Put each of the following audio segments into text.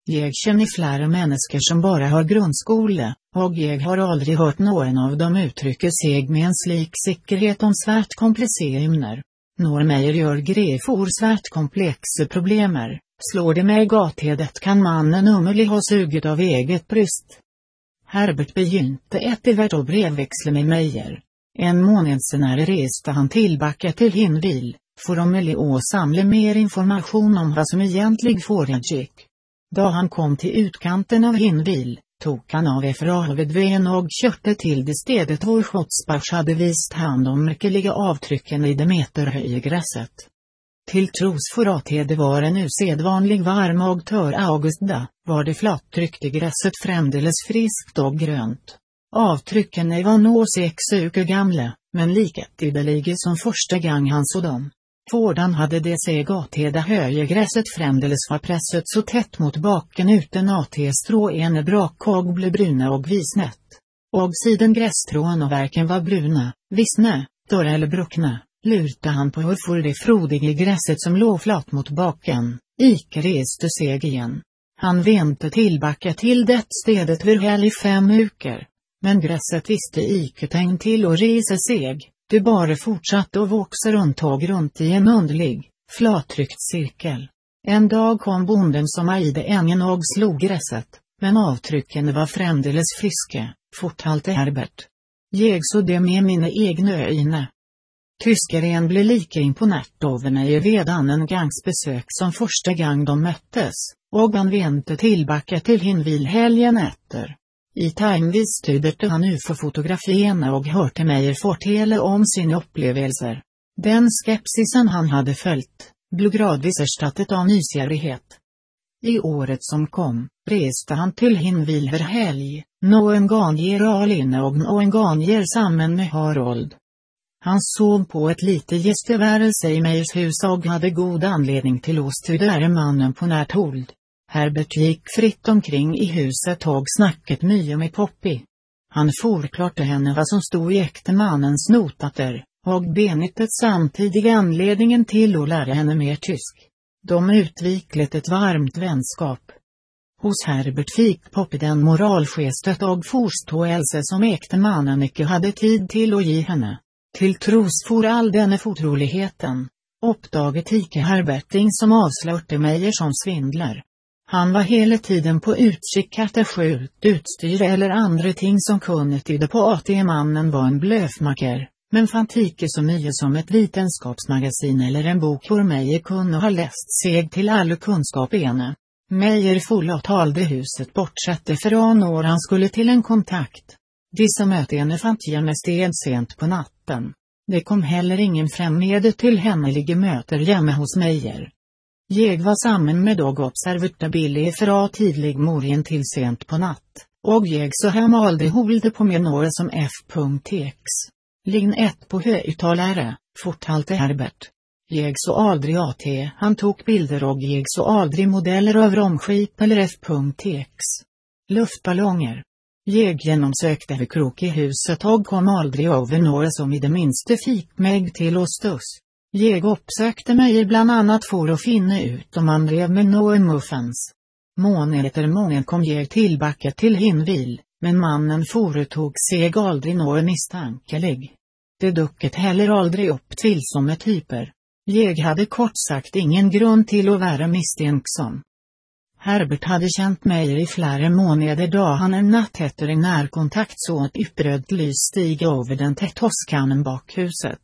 Jag känner flera människor som bara har grundskola, och jag har aldrig hört någon av dem uttrycka sig med en slik säkerhet om svärt komplicerade ämner. Når Meyer gör grefor svärt komplexa problemer, slår det mig gatedet kan mannen umulig ha suget av eget bröst. Herbert begynte etterhvert och brevväxla med Meyer. En månad senare reste han tillbaka till Hinwil, för att samla mer information om vad som egentligen foregick. Då han kom till utkanten av Hinwil, tog han av FRA-huvudvägen och körde till det stedet hvor Schotsbach hade vist hand om märkliga avtrycken i det meterhöga gräset. Till tros för att det var en usedvanlig varm och tör augustdag, var det flattryckte gräset främdeles friskt och grönt. Avtrycken var nå 6 veckor gamla, men liket ideliga som första gång han såg dem. Fårdan hade det sig att det höga gräset främdeles var pressat så tätt mot baken utan att stråene brak och blev bruna och visnät. Och siden grässtrån och verken var bruna, visne, torra eller bruckna, lurte han på hur för det frodiga gräset som låg flatt mot baken, icke reste sig igen. Han vänte tillbaka till det stedet vid häl i 5 veckor. Men gräset visste icke tänkt till att resa sig, det bara fortsatte att växa runt i en underlig, flattryckt cirkel. En dag kom bonden som ejde ängen och slog gräset, men avtrycken var främdeles friska, fortalte Herbert. Jag såg det med mina egna ögon. Tyskaren blev lika imponerat över när redan en gångs besök som första gång de möttes, och han vände tillbaka till Hinwil helgen efter. I timevis tydde han nu för fotografierna och hörte Meyer fortälla om sina upplevelser. Den skepsisen han hade följt, blev gradvis erstattet av nysgjerrighet. I året som kom, reste han till Hinwil för helg, någon gång alene och någon gång samman med Harold. Han sov på ett lite gästevärelse i Meyers hus och hade god anledning till att studera mannen på närt håll. Herbert gick fritt omkring i huset och snacket mycket med Poppy. Han förklarade henne vad som stod i äktemannens notater, och benittet samtidigt anledningen till att lära henne mer tysk. De utviklet ett varmt vänskap. Hos Herbert fick Poppy den moralgestet och förståelse som äktemannen icke hade tid till att ge henne. Till tros för all denna fortroligheten, uppdaget icke Herberting som avslörte Meyer som svindlar. Han var hela tiden på utkik efter skjut, utstyr eller andra ting som kunde tyda på att mannen var en blöfmaker, men fann icke så mycket som ett vetenskapsmagasin eller en bok hvor Meyer kunde ha läst sig till alla kunskap ene. Meyer forlot aldrig huset bortsett från när han skulle till en kontakt. Dessa möten fann jag sent på natten. Det kom heller ingen främmande till hemliga möter hemma hos Meyer. Jag var samman med och observerade Billy fra tidlig morgen till sent på natt, och jag så hem aldrig holde på med några som f.x. Lign 1 på högtalare, fortalte Herbert. Jag så aldrig at, han tog bilder och jag så aldrig modeller av romskip eller f.x. Luftballonger. Jag genomsökte hur krok i huset och kom aldrig över några som i det minste fick mig till att stuss. Jag uppsökte mig bland annat för att finna ut om han drev med några muffins. Månad efter månad kom jag tillbaka till Hinwil, men mannen företog sig aldrig några misstankelig. Det ducket heller aldrig upp till som ett typer. Jag hade kort sagt ingen grund till att vara misstänksam. Herbert hade känt mig i flera månader då han en natt efter en närkontakt så ett uppröd lys stiga över den tättåskanen bakhuset.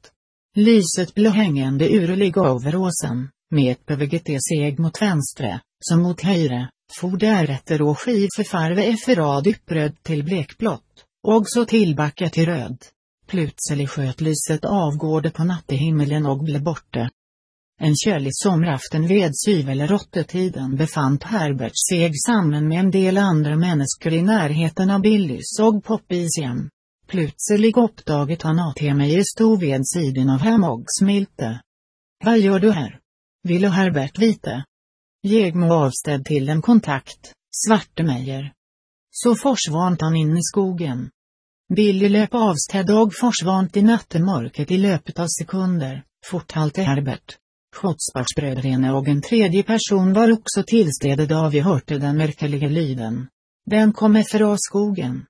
Lyset blev hängande urlig över åsen, med ett bevegete seg mot vänstre, som mot höjre, for därefter och skiv förfarve rad uppröd till blekblått, och så tillbaka till röd. Plötsligt sköt lyset avgårde på nattehimmelen och blev borta. En kölig somraften vid 7 eller 8-tiden befant Herbert sig samman med en del andra människor i närheten av Billys och Poppys hem. Plötsligt uppdaget han att Meyer stod vid sidan av hem och smilte. Vad gör du här? Ville Herbert veta. Jag må avstäd till en kontakt, svarte Meyer. Så försvann han in i skogen. Billy löp avstäd och försvann i nattemörket i löpet av sekunder, fortalte Herbert. Skotspartsbröderna och en tredje person var också tillstede då vi hörte den märkliga lyden. Den kom från skogen.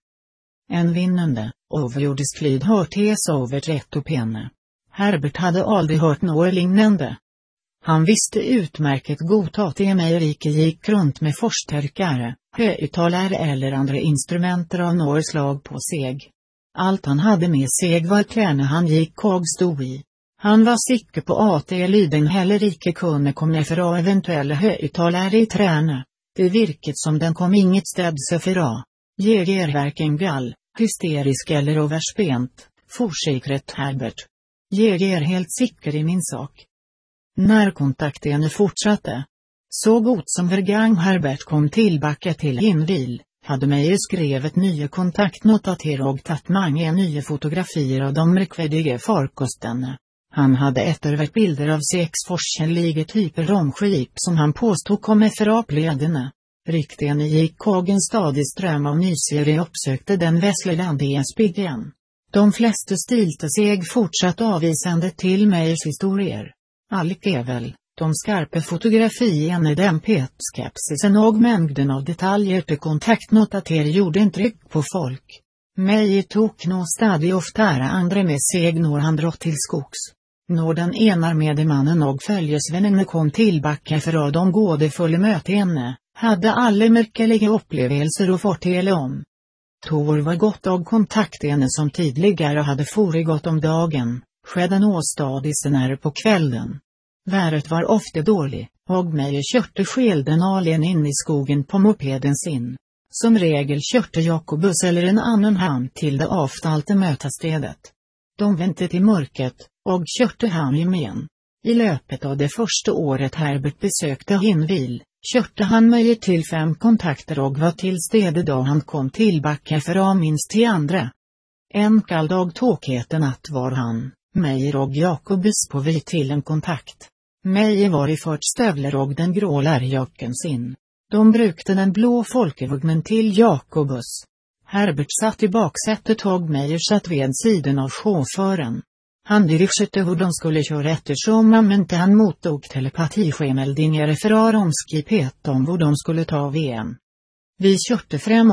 En vinnande, överjordisk lyd hörtes över trättopene. Herbert hade aldrig hört något liknande. Han visste utmärket gott att det mejeriket gick runt med förstärkare, högtalare eller andra instrumenter av något slag på sig. Allt han hade med sig var kläderna han gick och stod i. Han var sikker på att lyden heller icke kunde komma från eventuella högtalare i träna. Det virket som den kom inget städse fra. Jag är varken gall, hysterisk eller överspent, försäkret Herbert. Jag är helt sikker i min sak. När kontakten fortsatte. Så gott som var gang Herbert kom tillbaka till Hinvil, hade Meyer skrivit nya kontaktnotater och tagit många nya fotografier av de märkvärdiga farkosterna. Han hade eftervärt bilder av 6 forskjellige typer romskip som han påstod kom från plöderna. Ryktena gick och en stadig ström av nyserier uppsökte den västliga spiggen. De flesta stilte sig fortsatt avvisande till Meyers historier. Allikevel, de skarpe fotografierna dämpet skepsisen och mängden av detaljer till kontaktnotater gjorde intryck på folk. Meyer tog nå stadig oftare andra med sig när han drog till skogs. När den enarmede mannen och följesvännen kom tillbaka för de gådefulla mötena, hade alla märkliga upplevelser och fortelle om. Tor var gott och kontaktene som tidigare hade foregått om dagen, skedde nåstadig senare på kvällen. Väret var ofta dålig, och Meyer körte skilden alien in i skogen på mopeden sin. Som regel körte Jakobus eller en annan han till det avtalte mötesstedet. De väntade i mörkret, och körte han gemen. I löpet av det första året Herbert besökte Hinvil, körte han Meyer till 5 kontakter och var till stede då han kom tillbaka för minst till andra. En kall dag tåkete natt var han, Meyer och Jakobus på väg till en kontakt. Meyer var i fört stövlar och den grå lärjacken sin. De brukte den blå folkevagnen till Jakobus. Herbert satt i baksätet och Meyer satt vid sidan av chauffören. Han dirigerade hur de skulle köra eftersom han mottog telepatischemeldingar från romskipet om hur de skulle ta VM. Vi körte fram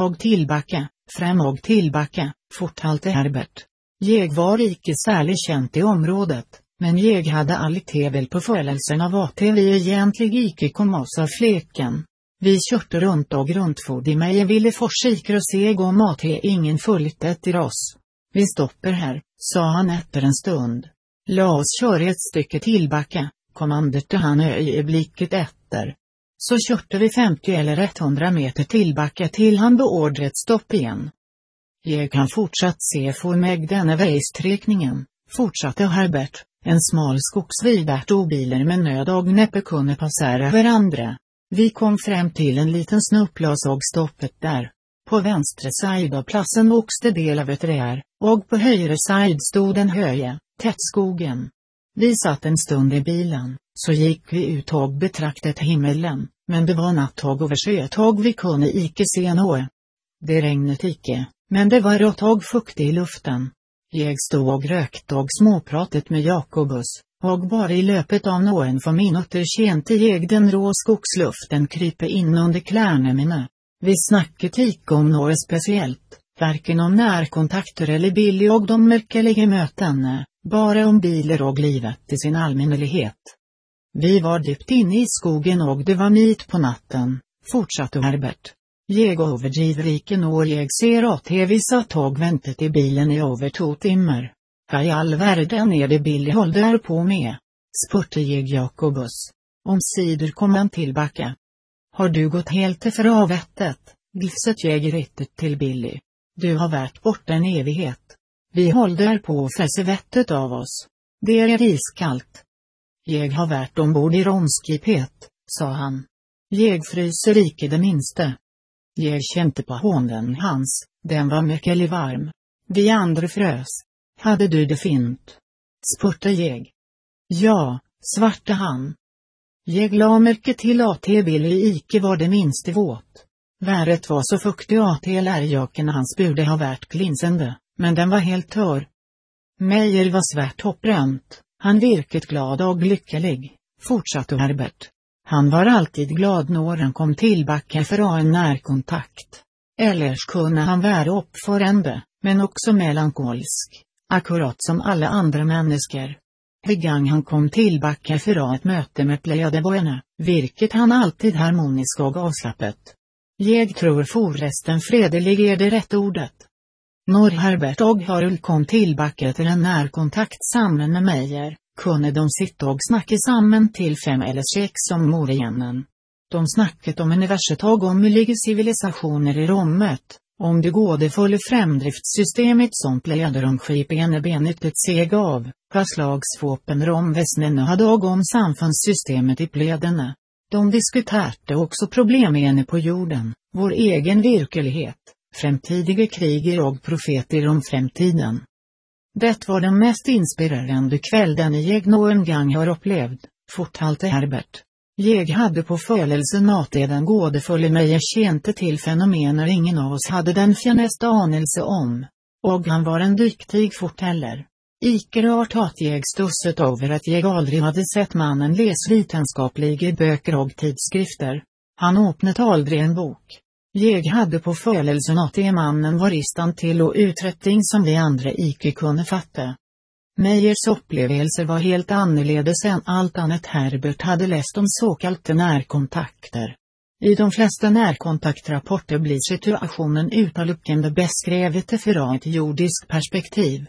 och tillbaka, forthalte Herbert. Jag var icke särskilt känt i området, men jag hade alltid väl på förelsen av att vi egentligen icke kom oss av fleken. Vi körte runt och runt Meyer ville försäkra sig om att ingen följt efter oss. Vi stoppar här, sa han efter en stund. Låt oss köra ett stycke tillbaka, kommanderte han ögonblicket efter. Så körte vi 50 eller 100 meter tillbaka till han beordrat stopp igen. Jag kan fortsatt se för mig denna vägsträckningen, fortsatte Herbert. En smal skogsvidart och bilar med nöd och näppe kunde passera varandra. Vi kom fram till en liten snupplas och stoppet där. På vänstra sida av platsen vuxte del av ett träd, och på högra sida stod en höje, tätt skogen. Vi satt en stund i bilen, så gick vi ut och betraktade himmelen, men det var nattag över sjötag vi kunde icke se något. Det regnade icke, men det var rått och fukt i luften. Jag stod och rökt och småpratet med Jakobus, och bara i löpet av någon få minuter kände jag den rå skogsluften krypa in under kläderna mina. Vi snackade icke om något speciellt, varken om närkontakter eller Billy och de märkliga mötena, bara om bilar och livet i sin allmänlighet. Vi var djupt inne i skogen och det var mitt på natten, fortsatte Herbert. Jag överdriver icke när jag ser att vi satt och väntat i bilen i över 2 timmar. Vad i all världen är det Billy håller på med? Spurte jag Jakobus. Omsider kom han tillbaka. Har du gått helt ifrån vettet? Glifset jag rättet till Billy. Du har varit borta en evighet. Vi håller på att fässa vettet av oss. Det är iskallt. Jag har varit ombord i romskipet, sa han. Jag fryser icke det minsta. Jag kände på hånden hans, den var mycket varm. Vi andra frös. Hade du det fint? Spurte jag. Ja, svarte han. Jag la märke till att Billy icke var det minsta våt. Väret var så fuktigt att lärjaken hans borde ha varit glinsande, men den var helt torr. Meyer var svärt hopprömt, han virket glad och lycklig. fortsatte Herbert. Han var alltid glad när han kom tillbaka för att ha en närkontakt. Ellers kunde han vara uppförande, men också melankolsk, akkurat som alla andra människor. Gang han kom tillbaka för att ha ett möte med pleiadeboerne, virket han alltid harmonisk och avslappet. Jag tror forresten fredelig är det rätt ordet. När Herbert och Harold kom tillbaka till en närkontakt sammen med Meyer, kunde de sitta och snacka samman till 5 eller 6 om morgonen. De snackat om universet och om möjliga civilisationer i rummet, om det gådefulla framdriftssystemet som pleiaderomskipene benyttet sig av, vad slags vapen romväsnene hade och om samfundssystemet i pleiaderna. De diskuterade också problemen på jorden, vår egen verklighet, framtidiga kriger och profeter om framtiden. Det var den mest inspirerande kvällen jag någon gång har upplevt, fortalte Herbert. Jag hade på födelsen att den gådefulla Meyer kände till fenomener ingen av oss hade den fjärnaste anelse om, och han var en dyktig fortäller. Icke rart att jag stusset över att jag aldrig hade sett mannen läsa vetenskapliga böcker och tidskrifter. Han öppnade aldrig en bok. Jag hade på födelsen att mannen var i stand till och uträttning som vi andra icke kunde fatta. Meyers upplevelser var helt annorledes än allt annat Herbert hade läst om så kallade närkontakter. I de flesta närkontaktrapporter blir situationen utelukkande beskrevet från ett jordiskt perspektiv.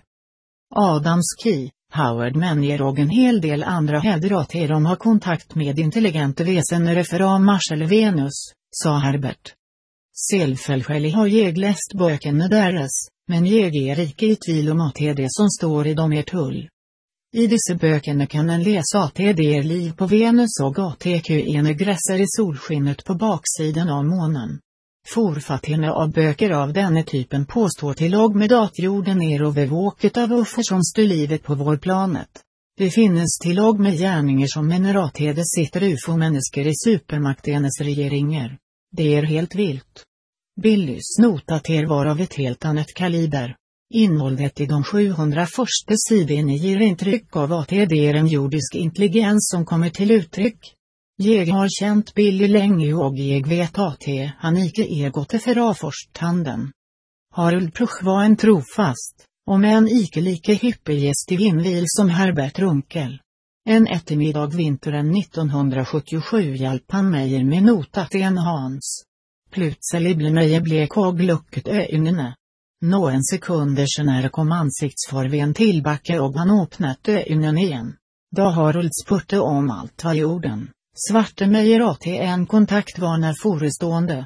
Adamski, Howard Meyer och en hel del andra hävdar att de har kontakt med intelligenta väsener från Mars eller Venus, sa Herbert. Självfälligt har jag läst böckerna deras, men jag är icke i tvivel om att det som står i dem är tull. I dessa böckerna kan en läsa att det är liv på Venus och ATQ gräsar i solskinnet på baksidan av månen. Forfattarna av böcker av denna typen påstår till och med att jorden är övervåket av uffer som styr livet på vår planet. Det finns till och med gärningar som menar att det sitter ufo-människor i supermakternas regeringar. Det är helt vilt. Billys notater var av ett helt annat kaliber. Innehållet i de 700 första sidorna ger intryck av att det är en jordisk intelligens som kommer till uttryck. Jag har känt Billy länge och jag vet att han icke är gått för avforstanden. Harold Pruch var en trofast, om en icke lika hyppig gäst i Vinvil som Herbert Runkel. En eftermiddag vintern 1977 hjälpte han Meyer med notaten Hans. Plötsligt blev Meyer blek och lucket ögonen. Någon sekunder senare kom ansiktsfarven tillbaka och han öppnade ögonen igen. Då Harold spurte om allt var jorden. Svarte Meyer att en kontakt var när förestående.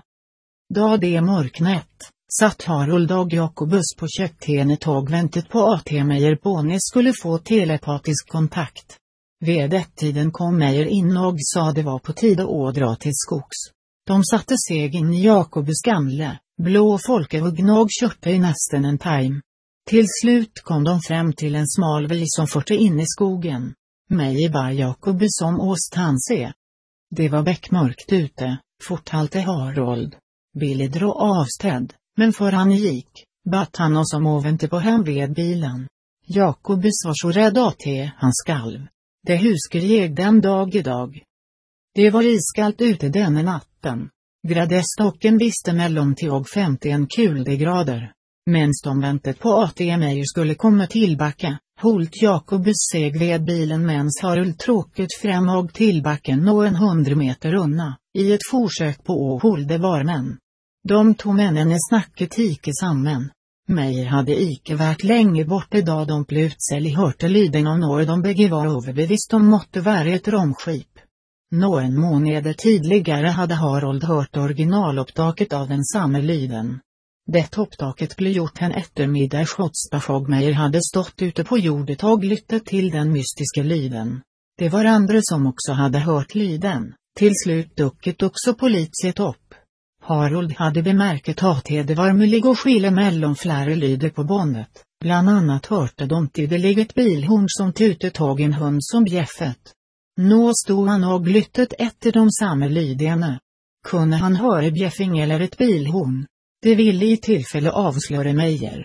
Då det mörknät, satt Harold och Jakobus på kökkenet och väntet på att Meyer Bonnie skulle få telepatisk kontakt. Vid det tiden kom Meyer in och sa det var på tiden att dra till skogs. De satte sig in i Jakobus gamla, blå folkevagn och körde i nästan en time. Till slut kom de fram till en smal väg som förde in i skogen. Meyer bad Jakobus om åstanse. Det var bäckmörkt ute, fortalte Harold. Billy drog avstäd, men för han gick, bad han oss om att vänta på hem vid bilen. Jakobus var så rädd att han skalv. Det husker jag den dag idag. Det var iskallt ute denna natten. Gradestocken visste mellan 10 och 50 kuldegrader. Mens de väntat på att Meyer skulle komma tillbaka, hållt Jakobus seg vid bilen mens Harold tråket fram och tillbaka någon 100 meter unna, i ett försök på att hålla varmen. De två männen snackat icke samman. Meyer hade icke varit länge borta då de plötsligt hörte lyden av när de bägge var överbevist om måtte vara ett romskip. Någon månader tidigare hade Harold hört originalupptaket av den samma lyden. Det upptaket blev gjort en eftermiddag och Meyer hade stått ute på jordet och lyttat till den mystiska lyden. Det var andra som också hade hört lyden. Till slut ducket också polisiet upp. Harold hade bemärkt att det var möjligt att skilja mellan flera lyder på bandet. Bland annat hörde de tydligt ett bilhorn som tutet och en hund som bjäffet. Nå stod han och lyttet efter de samma lyderna. Kunde han höra bjäffing eller ett bilhorn? Det ville i tillfälle avslöja Meyer.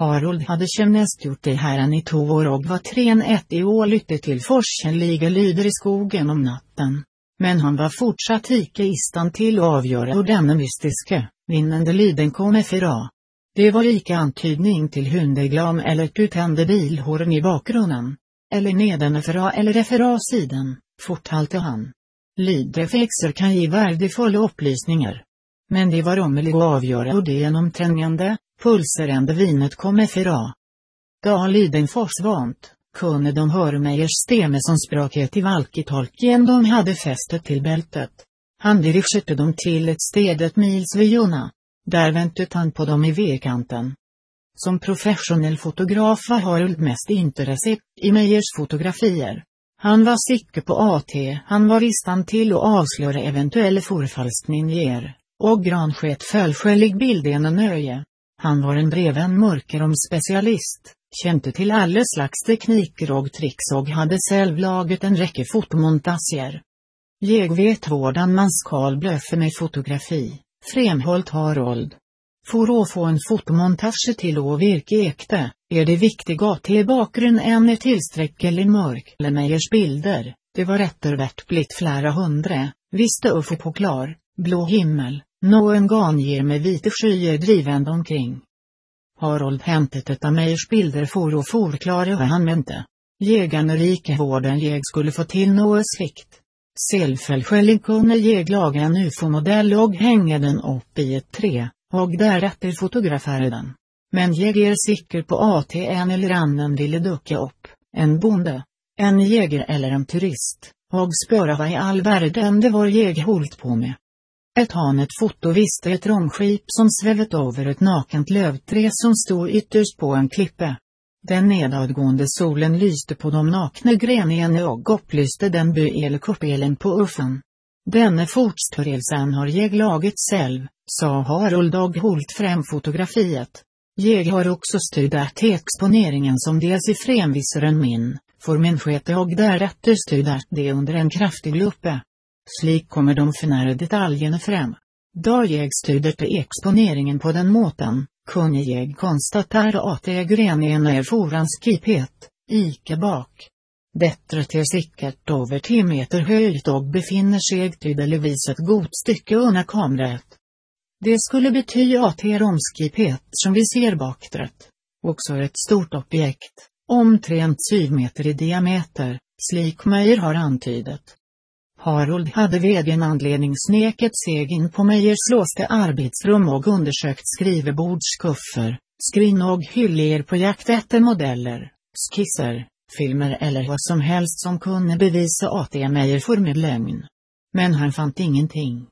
Harold hade tjänstgjort i hären i 2 år och var tränat i ålytte till forskeliga lyder i skogen om natten. Men han var fortsatt icke i stand till att avgöra hur denna mystiska, vinnande lyden kom ifrån. Det var icke antydning till hundeglam eller tutande bilhorn i bakgrunden. Eller nedanför eller efter sidan, forthalte han. Lydeffekter kan ge värdefulla upplysningar. Men det var omöjligt att avgöra hur det genomträngande, pulserande vinet kom ifrån. Då lyden försvant, kunde de höra Meyers stämme som språket i valkitolken de hade fästet till bältet. Han dirigerade dem till ett städet mils vyona. Där väntade han på dem i vägkanten. Som professionell fotograf var Harold mest intresserad i Meyers fotografier. Han var säker på att han var i stand till att avslöja eventuella förfalskningar, och granskett fölskälig bilden och nöje. Han var en dreven mörkeromspecialist, kände till alla slags tekniker och tricks och hade själv lagat en räcka fotomontager. Jag vet hvordan man skal blöffa med fotografi, framhållt Harold. För att få en fotomontage till att virka äkta, är det viktigt att bakgrunden är tillsträckligt mörk. Meyers bilder, det var eftervärt blivit flera hundra, visste uffe på klar, blå himmel, någon gång ger med vita skyer drivande omkring. Harold hämtade ett av Meyers bilder för att förklara vad han mente. Jägarna rike vården jag skulle få till något slikt. Självfälskälig kunde jag laga en UFO-modell och hänga den upp i ett trä, och därefter fotografera den. Men jag är säker på att en eller annan ville ducka upp, en bonde, en jägare eller en turist, och spöra vad i all världen det var jag hållit på med. Ett foto visste ett romskip som svävat över ett nakent lövträ som stod ytterst på en klippe. Den nedadgående solen lyste på de nakna grenarna och upplyste den byelkuppelen på uffen. Denna fotstörelsen har jag lagat själv, sa Harold och hållt fram fotografiet. Jag har också studerat exponeringen som dels i framvisaren min, för min skete och därefter studerat det under en kraftig luppe. Slik kommer de finare detaljerna fram. Då jag studerade exponeringen på den måten, kunde jag konstatera att grenarna är foranskipet, icke bak. Detta är säkert över 10 meter höjt och befinner sig tydligvis ett gott stycke under kamerat. Det skulle betyda att romskipet som vi ser bakträtt, också är ett stort objekt, omtrent 7 meter i diameter, slik Meyer har antydet. Harold hade vid en anledning sneket sig in på Meyers låsta arbetsrum och undersökt skrivebordskuffer, skrin och hyllor på jakt efter modeller, skisser, filmer eller vad som helst som kunde bevisa att Meyer for med lögn. Men han fann ingenting.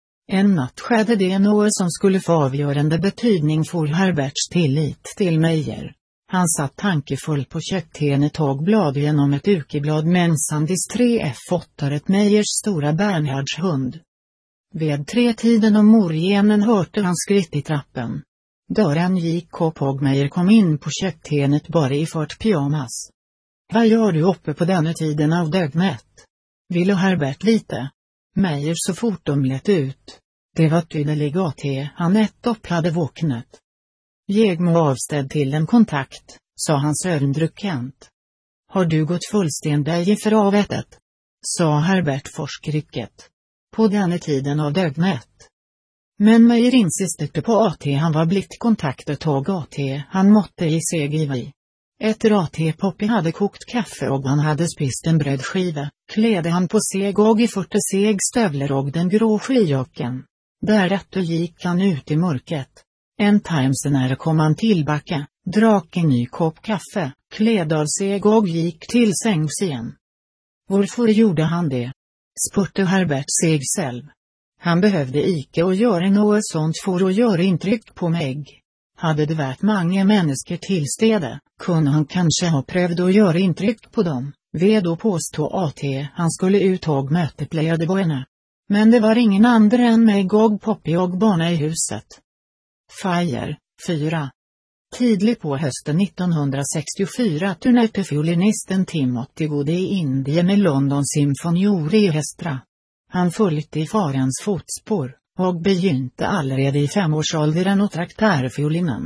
En natt skedde det något som skulle få avgörande betydning för Herberts tillit till Meyer. Han satt tankefull på kökstenet och blad genom ett ukeblad mensandis 3F8 ett Meyers stora Bernhards hund. Vid 3-tiden om morgonen hörte han skritt i trappen. Dörren gick upp och Meyer kom in på kökstenet bara i fart pyjamas. Vad gör du uppe på denna tiden av dygnet? Ville Herbert veta. Meyer så fort de lät ut. Det var tydligt att han nettopp hade vaknat. Jag må avstäd till en kontakt, sa han sömndruckent. Har du gått fullständigt för avvettet? Sa Herbert forskrycket. På denna tiden av dygnet. Men Meyer insisterade på att han var blivit kontaktat och att han måtte i sig giva i. Efter att Poppy hade kokt kaffe och han hade spist en brödskiva, klädde han på sig och i 40 seg stövlar och den grå skidjacken. Därefter gick han ut i mörkret. En time senare kom han tillbaka, drak en ny kopp kaffe, klädde av sig och gick till sängs igen. Varför gjorde han det? Spurte Herbert sig själv. Han behövde icke att göra något sånt för att göra intryck på mig. Hade det varit många människor till stede, kunde han kanske ha prövat att göra intryck på dem, ved att påstå att han skulle ut och möta plädebojarna. Men det var ingen andra än mig och Poppy och barna i huset. Fire, 4. Tidligt på hösten 1964 turnerade fiolinisten Timothy Goode i Indien med London Symphony Orchestra. Han följde i farens fotspår, och begynte allerede i 5-årsåldern att traktera fiolinen.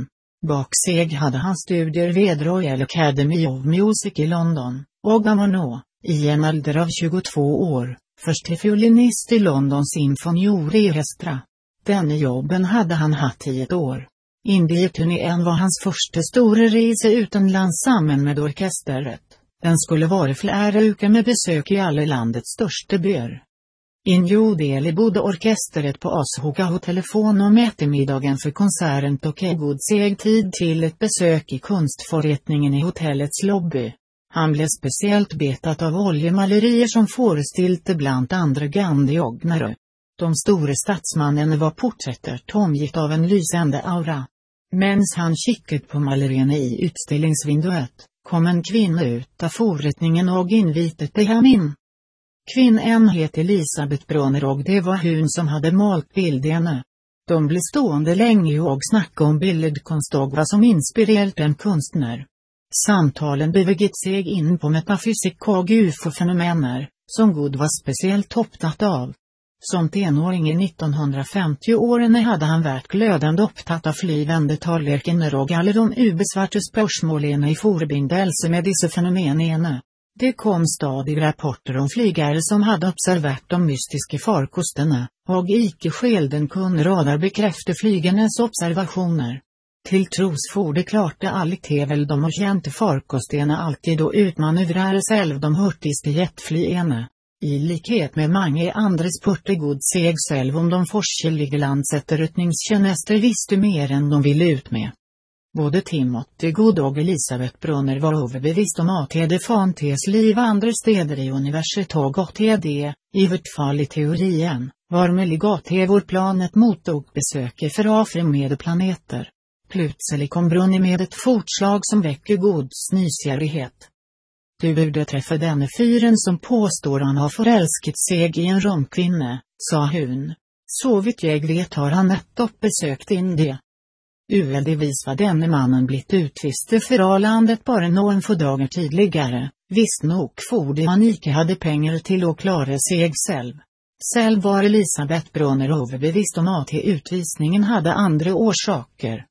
Bakseg hade han studier vid Royal Academy of Music i London, och han var nå, i en ålder av 22 år, först fiolinist i London Symphony Orchestra. Denna jobben hade han haft i ett år. Indieturnén var hans första stora resa utomlands samman med orkestret. Den skulle vara flera uker med besök i alla landets största byar. I New Delhi bodde orkestret på Ashoka Hotelefon om eftermiddagen för konserten tog god seg tid till ett besök i konstförrättningen i hotellets lobby. Han blev speciellt betat av oljemalerier som föreställde bland andra Gandhi och Nehru. De stora statsmannen var porträttet omgivet av en lysande aura. Mens han kikat på malerierna i utställningsvinduet, kom en kvinna ut av förrättningen och invitade han in. Kvinnan hette Elisabeth Bronner och det var hon som hade malt bilderna. De blev stående länge och snackade om bildkonst och vad som inspirerat en konstnär. Samtalen bevägit sig in på metafysik och ufo-fenomener, som God var speciellt upptatt av. Som tenåring i 1950-åren hade han varit glödande upptatt av flyvande tallerkener och alla de ubesvarta spörsmålen i förbindelse med dessa fenomenerna. Det kom stadig rapporter om flygare som hade observerat de mystiska farkosterna, och icke skelden kunde radar bekräfta flygarnas observationer. Till tros for det klart alltid väl de och kände farkosterna alltid och utmanövrare själv de hurtigaste jetflygarna. I likhet med många andra spurte God seg själv om de forskjellige landsetterutningstjänster visste mer än de ville ut med. Både Timothy God och Elisabeth Bronner var överbevist om att det fanns liv andra städer i universet och att det, i vart fall i teorien, var möjligt att vår planet mottog besöker för avfremede planeter. Plötsligt kom Bronner med ett fortslag som väcker Gods nysgjerrighet. Du borde träffa denne fyren som påstår han har förälskat sig i en romkvinna, sa hon. Så vitt jag vet har han nettopp besökt Indien. Uheldigvis var denne mannen blivit utvisad för landet bara någon få dagar tidigare, visst nog för han icke hade pengar till att klara sig själv. Själv var Elisabeth Bronner överbevist om att utvisningen hade andra orsaker.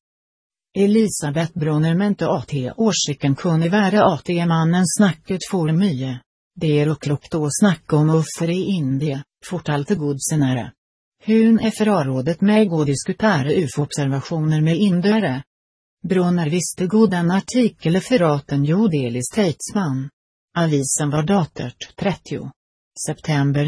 Elisabeth Bronner mente att orsaken kunde vara att mannen snackat för mycket. Det är oklokt att snacka om offer i Indien, fortalte God senare. Hon är förrådet med att diskutera UFO-observationer med indare. Bronner visste God en artikel för att en New Delhi Statesman. Avisen var daterat 30. september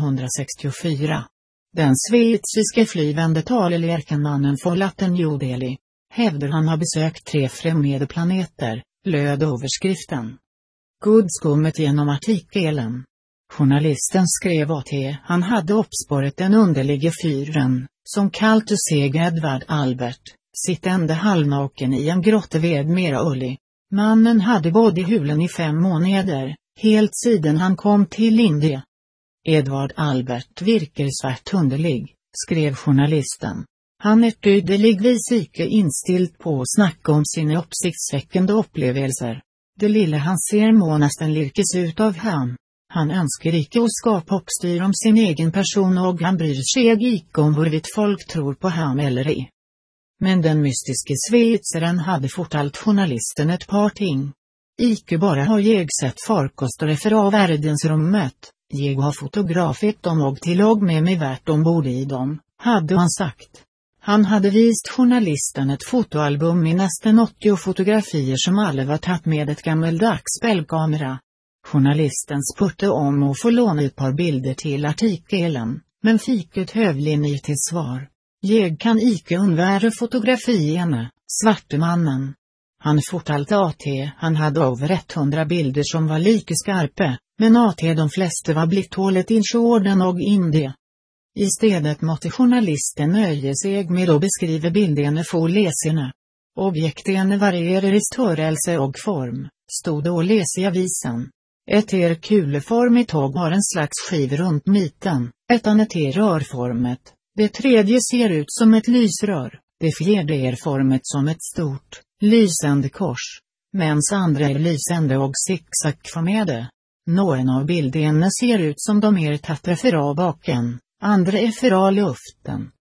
1964. Den schweiziske flyvande talelärkenmannen förlaten New Delhi. Hävdar han har besökt 3 främmande planeter, löd överskriften. God skummet genom artikeln. Journalisten skrev att han hade uppspårat den underliga fyren, som kallte sig Edward Albert, sittande halvnaken i en grotta vid Mera Ulli. Mannen hade bott i hulen i 5 månader, helt sedan han kom till Indien. Edward Albert virker svärt underlig, skrev journalisten. Han är tydligvis icke instilt på att snacka om sina uppsiktsväckande upplevelser. Det lilla han ser må nästan lirkes ut av han. Han önskar icke att skapa uppstyr om sin egen person och han bryr sig icke om huruvida folk tror på han eller ej. Men den mystiske schweizaren hade fortalt journalisten ett par ting. Icke bara har jag sett farkoster för världensrummet, jag har fotografat dem och till och med mig värt ombord i dem, hade han sagt. Han hade vist journalisten ett fotoalbum med nästan 80 fotografier som alla var tatt med ett gammeldags spelkamera. Journalisten spurte om att få låna ett par bilder till artikeln, men fick ett hövlinje till svar. Jag kan icke undvära fotografierna, svarte mannen. Han fortalte att han hade över 100 bilder som var lika skarpa, men att de flesta var blivit hållet in Jordan och Indien. Istället måtte journalisten nöja sig med att beskriva bilderna för läsarna. Objekten varierar i störelse och form, stod det att läsa i avisen. Ett kuleformigt tåg har en slags skiv runt mitten, ett annat rörformet, det tredje ser ut som ett lysrör, det fjärde är formet som ett stort, lysande kors, mens andra är lysande och zigzagformade. Några av bilderna ser ut som de är tattade för av baken, andra är för av luften.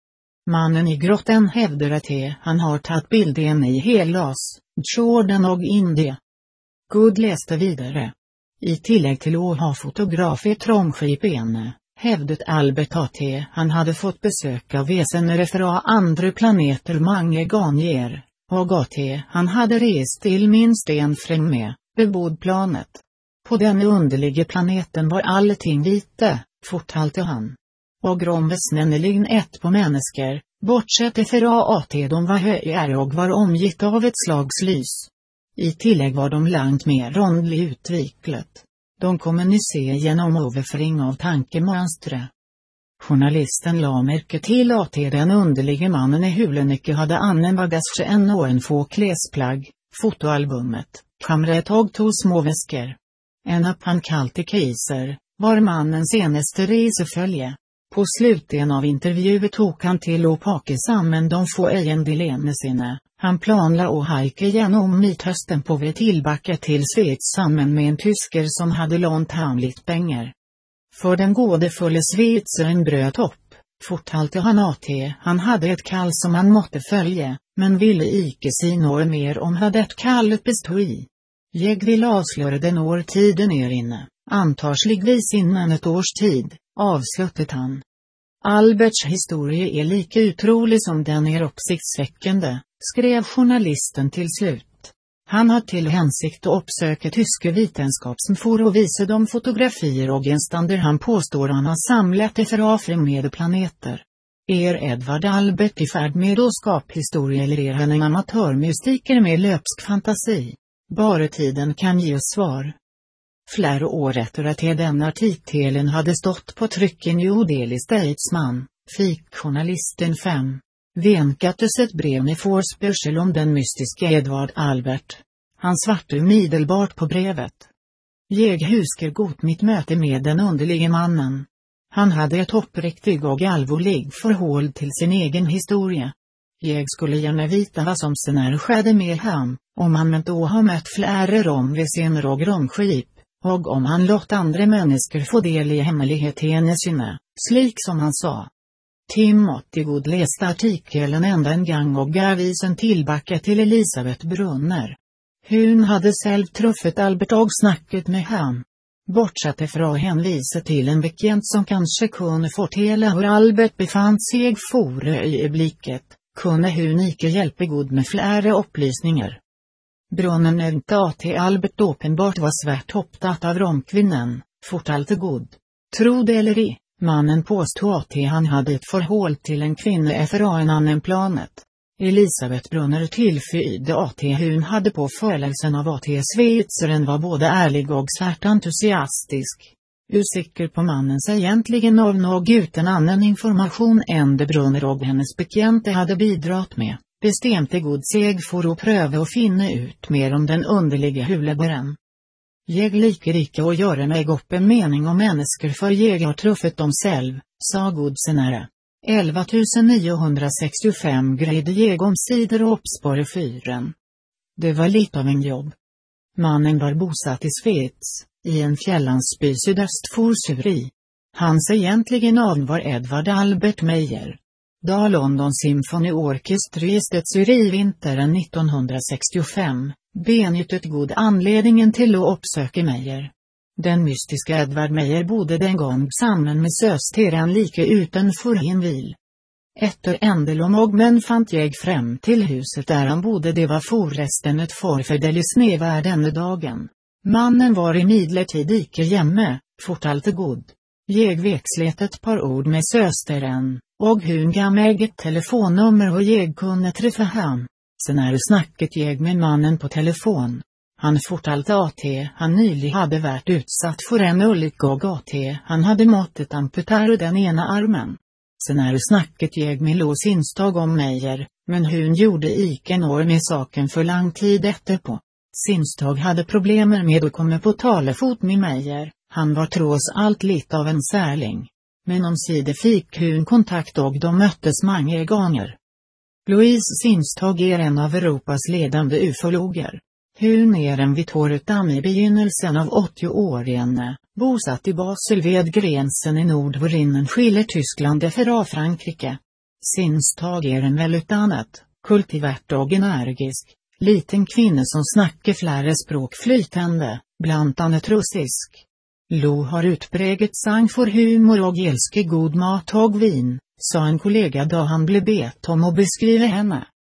Mannen i grottan hävdar att han har tagit bilden i Hellas, Jordan och Indien. Good läste vidare. I tillägg till att ha fotografiet Romskipene, hävdat Albert att han hade fått besök av väsener från andra planeter många gånger, och att han hade rest till minst en främmande, bebodd planet. På den underliga planeten var allting vita, fortalte han. Och romväsnenligen ett på människor, bortsett ifrån att de var höjare och var omgitt av ett slags lys. I tillägg var de långt mer rondligt utvecklat. De kommunicerade genom överföring av tankemönster. Journalisten la märke till att den underliga mannen i hulen icke hade annan bagage än någon få kläsplagg, fotoalbumet, kamret och 2 små väskor. En av han kallte Kaiser, var mannens senaste resefölje. På sluten av intervjuet tog han till att packa samman de få eiendelarna sina. Han planlade att hajka genom Midtöstern på väg tillbaka till Schweiz samman med en tysker som hade lånt han lite pengar. För den gådefulle schweizaren bröt upp, fortalte han att han hade ett kall som han måtte följa, men ville icke si något mer om vad det kallet bestod i. Jag vill avslöja den årtiden inne, antarsligvis innan ett års tid, avslutade han. Alberts historia är lika utrolig som den är uppsiktsväckande, skrev journalisten till slut. Han har till hänsikt att uppsöka tyska vetenskapsfor och visa de fotografier och genstander han påstår han har samlat ifrån främmande planeter. Är Edvard Albert i färd med att skapa historia eller är han en amatörmystiker med löpsk fantasi? Bara tiden kan ge oss svar. Flera år efter att den artikeln hade stått på tryck i New Delhi Statesman, fick journalisten 5. Venkatus ett brev med förspörsel om den mystiska Edvard Albert. Han svarte medelbart på brevet. Jag husker gott mitt möte med den underliga mannen. Han hade ett uppriktig och allvarlig förhåll till sin egen historia. Jag skulle gärna veta vad som senare skedde med ham, om han då har mött flera romväsener och romskip, och om han låt andra människor få del i hemligheterna sina, slik som han sa. Timothy Good läste artikeln ända en gång och gav isen tillbaka till Elisabeth Brunner. Hon hade själv truffat Albert och snackat med ham. Bortsett ifrån hänvisa till en bekant som kanske kunde fortälla hur Albert befann sig före ögonblicket, kunde hon icke hjälpa Good med flera upplysningar. Brunner nämnde att Albert uppenbart var svärt upptatt av romkvinnan, fortalte Good. Tro det eller ej. Mannen påstod att han hade ett förhåll till en kvinna från en annan planet. Elisabeth Brunner tillföjde att hon hade på förelsen av att schweizaren var både ärlig och svärt entusiastisk. Usikker på mannens egentligen av något utan annan information än det Brunner och hennes bekante hade bidragit med, bestämde God seg för att pröva och finna ut mer om den underliga hulebaren. Jag liker icke att göra mig upp en mening om människor för jag har truffat dem själv, sa God senare. 11965 grejde jag omsider och uppspåra fyren. Det var lite av en jobb. Mannen var bosatt i Schweiz, i en fjällandsby sydöst för Zürich. Hans egentligen namn var Edvard Albert Meyer. Da London Symphony Orchestra gästet Zürich vintern 1965, benyttet God anledningen till att uppsöka Meyer. Den mystiska Edvard Meyer bodde den gång samman med söstern lika utanför Hinvil. Efter ändelom och men fant jag fram till huset där han bodde. Det var förresten ett förfärdeligt snevär denna dagen. Mannen var i midlertid icke hemme, fortalte God. Jag växlet ett par ord med söstern, och hon gav mig ett telefonnummer och jag kunde träffa han. Senare snacket jag med mannen på telefon. Han fortalte att han nyligen hade varit utsatt för en olycka och att han hade måttet amputera den ena armen. Senare snacket jag med Lås instag om Meyer, men hon gjorde icke något med saken för lång tid efterpå. Sinstag hade problemer med att komma på talefot med Meyer, han var trots allt lite av en särling. Men omsider fick hon kontakt och de möttes många gånger. Louise Sinstag är en av Europas ledande ufologer. Hon är en Vittoretam i begynnelsen av 80-åren, bosatt i Basel vid gränsen i nord, varinnen skiljer Tyskland från Frankrike. Sinstag är en välutdannet, kultivert og energisk, liten kvinne som snakker flere språk flytende, blant annet russisk. Lo har utpreget sang for humor og elsker god mat og vin, sa en kollega da han ble bedt om å beskrive henne.